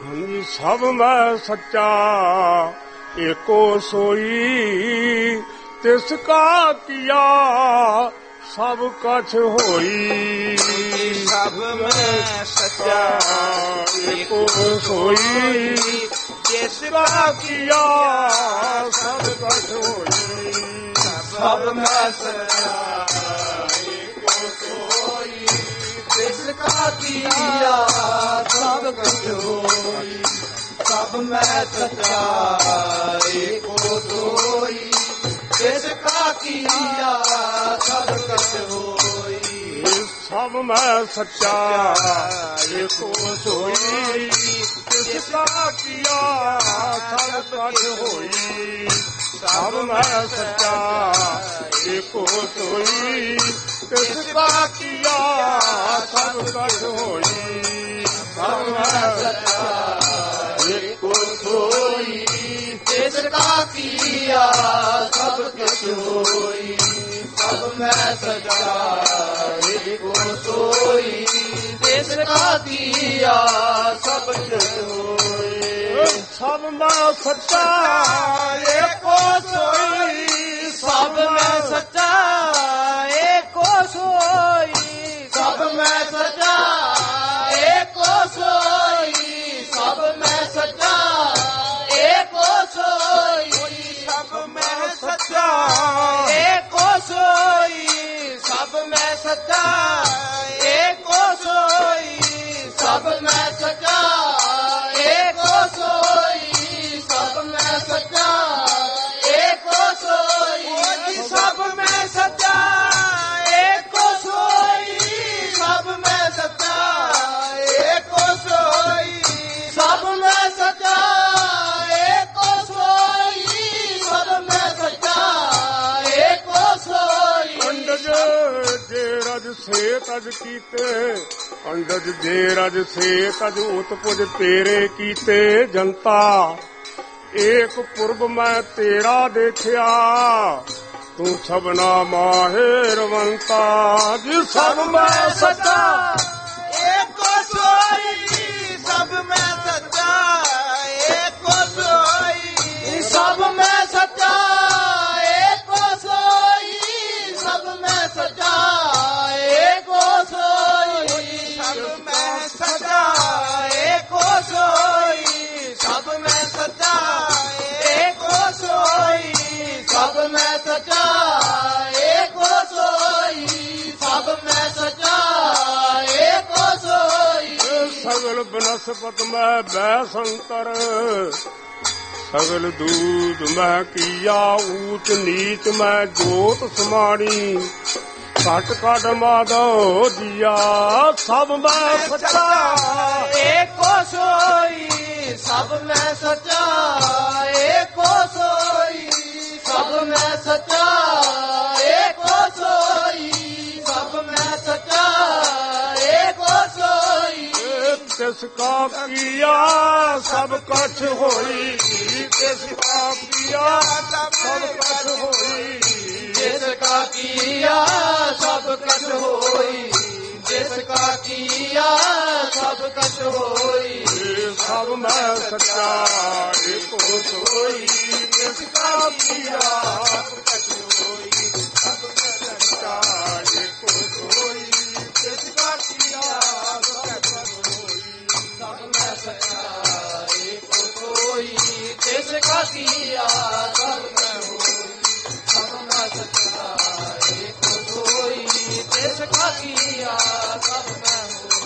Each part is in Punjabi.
ਹਾਂਜੀ ਸਭ ਮੈਂ ਸੱਚਾ ਏਕੋ ਸੋਈ, ਤਿਸ ਕਾ ਕੀਆ ਸਭ ਕਛ ਹੋਈ। ਸਭ ਮੈਂ ਸੱਚਾ ਏਕੋ ਸੋਈ, ਜਿਸ ਕਾ ਕੀਆ ਸਭ ਕਛ ਹੋਈ। ਸਭ ਮੈਂ ਸੱਚਾ ਏਕੋ ਸੋਈ, ਜਿਸ ਕਾ ਕੀਆ ਸਭ ਕਛ ਹੋਈ। ਸਭ ਮੈਂ ਸੱਚਾ ਏਕੋ ਸੋਈ, ਜਿਸ ਕਾ ਕੀਆ ਸਭ ਕਛ ਹੋਈ। ਸਭ ਮੈਂ ਸੱਚਾ ਏਕੋ ਸੋਈ, ਤਿਸ ਕਾ ਕੀਆ ਸਭ ਕਛ ਹੋਈ। ਸਭ ਮੈਂ ਸੱਚਾ ਏਕੋ ਸੋਈ, ਤਿਸ ਕਾ ਕੀਆ ਸਭ ਕਛ ਹੋਈ। ਸਭ ਮੈਂ ਸੱਚਾ ਏਕੋ ਸੋਈ, ਜਿਸ ਕਾ ਕੀਆ ਸਭ ਕਛ ਹੋਈ। ਸਭ ਮੈਂ ਸੱਚਾ ਏਕੋ ਸੋਈ, ਜਿਸ ਕਾ ਕੀਆ ਸਭ ਕਛ ਹੋਈ। ਸਭ ਮੈਂ ਸੱਚਾ ਏਕੋ ਸੋਈ, ਸਭ ਮੈਂ ਸੱਚਾ ਏਕੋ ਸੋਈ। ਸਭ ਮੈਂ ਸੱਚਾ ਏਕੋ ਸੋਈ। ਸਭ ਮੈਂ ਸੱਚਾ ਏਕੋ ਸੋਈ। ਸਭ ਮੈਂ ਸੱਚਾ ਏਕੋ ਸੋਈ। ਸਭ ਮੈਂ ਸੱਚਾ ਏਕੋ ਸੋਈ। ਸਭ ਮੈਂ ਸੱਚਾ ਏਕੋ ਸੋਈ। ਸਭ ਮੈਂ ਸੱਚਾ ਏਕੋ ਸੋਈ। ਸਭ ਮੈਂ ਸੱਚਾ ਏਕੋ ਸੋਈ। ਸਭ ਮੈਂ ਸੱਚਾ ਏਕੋ ਸੋਈ। ਸਭ ਮੈਂ ਸੱਚਾ ਏਕੋ ਸੋਈ। ਸਭ ਮੈਂ ਸੱਚਾ ਏਕੋ ਸੋਈ। ਅੰਡਜ ਜੇ ਰਜ ਸੇ ਤਜ ਕੀਤੇ, ਅੰਡਜ ਜੇ ਰਜ ਸੇ ਤਜ ਉਤਪੁਜ ਤੇਰੇ ਕੀਤੇ। ਜਨਤਾ ਏਕ ਪੁਰਬ ਮੈਂ ਤੇਰਾ ਦੇਖਿਆ, ਤੂੰ ਸਭਨਾ ਮਾਹਿਰਵੰਤਾ। ਜੀ ਸਭ ਮੈਂ ਸੱਚਾ ਏਕੋ ਸੋਈ। ਸਭ ਮੈਂ ਸੱਚਾ ਏਕੋ ਸੋਈ। ਸਭ ਮੈਂ ਸੱਚਾ ਏਕੋ ਸੋਈ। ਸਭ ਮੈਂ ਸੱਚਾ ਏਕੋ ਸੋਈ। ਸਭ ਮੈਂ ਸੱਚਾ ਏਕੋ ਸੋਈ। ਸਭ ਮੈਂ ਸੱਚਾ ਏਕੋ ਸੋਈ। ਸਭ ਮੈਂ ਸੱਚਾ ਏਕੋ ਸੋਈ। ਸਭ ਮੈਂ ਸੱਚਾ ਏਕੋ ਸੋਈ। ਸਗਲ ਬਨਸਪਤ ਮੈਂ ਬੈ ਸੰਤਰ, ਸਗਲ ਦੂਧ ਮੈਂ ਕੀਆ ਊਚ ਨੀਚ ਮੈਂ ਜੋਤ ਸਮਾਣੀ। ਘਟ ਘਟ ਮਾਧੋ ਜੀਆ ਸਭ ਮੈਂ ਸੱਚਾ ਏਕੋ ਸੋਈ। ਸਭ ਮੈਂ ਸੱਚਾ ਏਕੋ ਸੋਈ। ਸਭ ਮੈਂ ਸੱਚਾ ਏਕੋ ਸੋਈ। ਸਭ ਮੈਂ ਸੱਚਾ ਏਕੋ ਸੋਈ। ਤਿਸ ਕਾ ਕੀਆ ਸਭ ਕਛ ਹੋਈ। ਤਿਸ ਕਾ ਕੀਆ ਸਭ ਕਛ ਹੋਈ। ਜਿਸ ਕਾ ਕੀਆ ਸਭ ਕਛ ਹੋਈ। ਜਿਸ ਕਾ ਕੀਆ ਸਭ ਕਛ ਹੋਈ। ਸਭ ਮੈਂ ਸੱਚਾ ਏਕੋ ਸੋਈ। ਤਿਸ ਕਾ ਕੀਆ ਸਭ ਕਛ ਹੋਈ। ਸਭ ਮੈਂ ਸੱਚਾ ਏਕੋ ਸੋਈ। ਤਿਸ ਕਾ ਕੀਆ ਸਭ ਕਛ ਹੋਈ। ਸਭ ਮੈਂ ਸੱਚਾ ਏਕੋ ਸੋਈ। ਜਿਸ ਕਾ ਕੀਆ ਸਭ ਮੈਂ ਹੋਈ। ਸਭ ਮੈਂ ਸੱਚਾ ਏਕੋ ਸੋਈ। ਜਿਸ ਕਾ ਕੀਆ ਸਭ ਮੈਂ ਹੋਈ।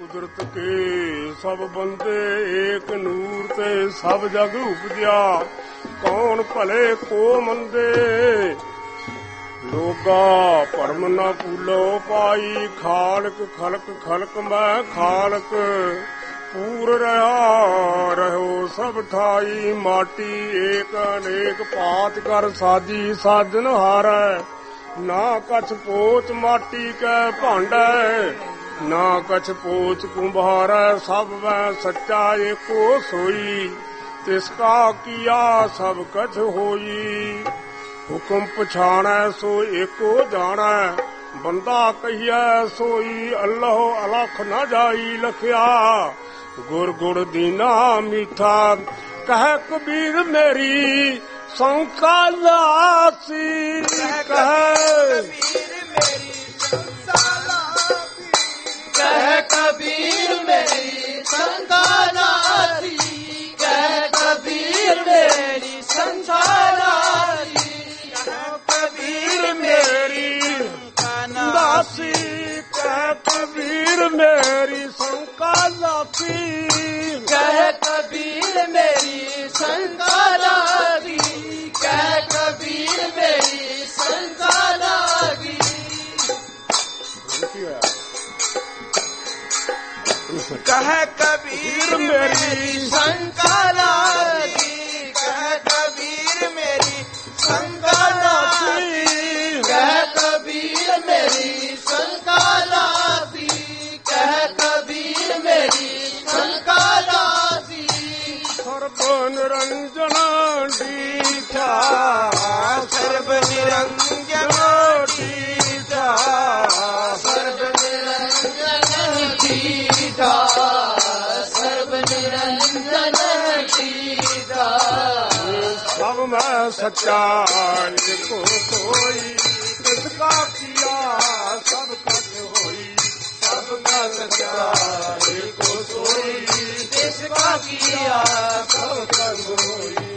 ਕੁਦਰਤ ਕੇ ਸਭ ਬੰਦੇ ਏਕ ਨੂਰ ਤੇ ਸਭ ਜਗ ਉਪਜਿਆ ਕੌਣ ਭਲੇ ਕੋ ਮੰਦੇ ਲੋਗਾ ਭਰਮ ਨਾ ਭੂਲੋ ਪਾਈ ਖਾਲਕ ਖਲਕ ਖਲਕ ਮੈਂ ਖਾਲਕ ਪੂਰ ਰਹਾ ਰਹੋ ਸਭ ਠਾਈ ਮਾਟੀ ਏਕ ਅਨੇਕ ਭਾਤ ਕਰ ਸਾਜੀ ਸਾਜਨ ਹਾਰੈ ਨਾ ਕਛ ਪੋਚ ਮਾਟੀ ਕੈ ਭਾਂਡੈ ਨਾ ਕਛ ਪੋਚ ਕੁੰਭਾਰੈ ਸਭ ਮੈਂ ਸੱਚਾ ਏਕੋ ਸੋਈ ਤਿਸ ਕਾ ਕੀਆ ਸਭ ਕਛ ਹੋਈ ਹੁਕਮ ਪਛਾਣੈ ਸੋ ਏਕੋ ਜਾਣੈ ਬੰਦਾ ਕਹੀਐ ਸੋਈ ਅੱਲਾਹ ਅਲਖ ਨਾ ਜਾਈ ਲਖਿਆ ਗੁਰ ਗੁਰ ਦੀਨਾ ਮੀਠਾ ਕਹਿ ਕਬੀਰ ਮੇਰੀ ਸੰਕਾ ਲਾਸੀ ਕਹਿ ਕਬੀਰ ਮੇਰੀ ਸੰਕਾ ਲਾਸੀ ਕਹਿ ਕਬੀਰ ਮੇਰੀ ਸੰਕਾ ਲਾਸੀ ਕਬੀਰ ਮੇਰੀ ਦਾਸੀ ਕਹਿ ਕਬੀਰ ਮੇਰੀ ਸੰਕਾ ਲਾਸੀ ਕਹਿ ਕਬੀਰ ਮੇਰੀ ਸੰਕਾ ਲਾਸੀ ਕਹਿ ਕਬੀਰ ਮੇਰੀ ਸੰਕਾ ਲਾਸੀ ਕਹਿ ਕਬੀਰ ਮੇਰੀ ਸੰਕਾ ਲਾਗੀ ਕਹਿ ਕਬੀਰ ਮੇਰੀ ਸੰਕਾ ਲਾਗੀ ਕਹਿ ਕਬੀਰ ਮੇਰੀ ਸੰਕਾ ਲਾਸੀ ਕਹਿ ਕਬੀਰ ਮੇਰੀ ਸੰਕਾ ਲਾਸੀ ਸਰਬ ਨਿਰੰਜਨ ਡੀਠਾ ਸਰਬ ਨਿਰੰਜਨ ਡੀਠਾ ਸਰਬ ਨਿਰੰਜਨ ਦੀਦਾ ਸਰਬ ਨਿਰੰਜਨ ਦੀਦਾ ਸਭ ਮੈਂ ਸੱਚਾ ਏਕੋ ਕੋਈ ਤਿਸ ਕਾ ਕੀਆ ਸਭ ਕਛ ਹੋਈ ਸਭ ਦਾ ਸੱਚਾ ਏਕੋ ਸੋਈ ਤਿਸ ਕਾ ਕੀਆ ਸਭ ਕਛ ਹੋਈ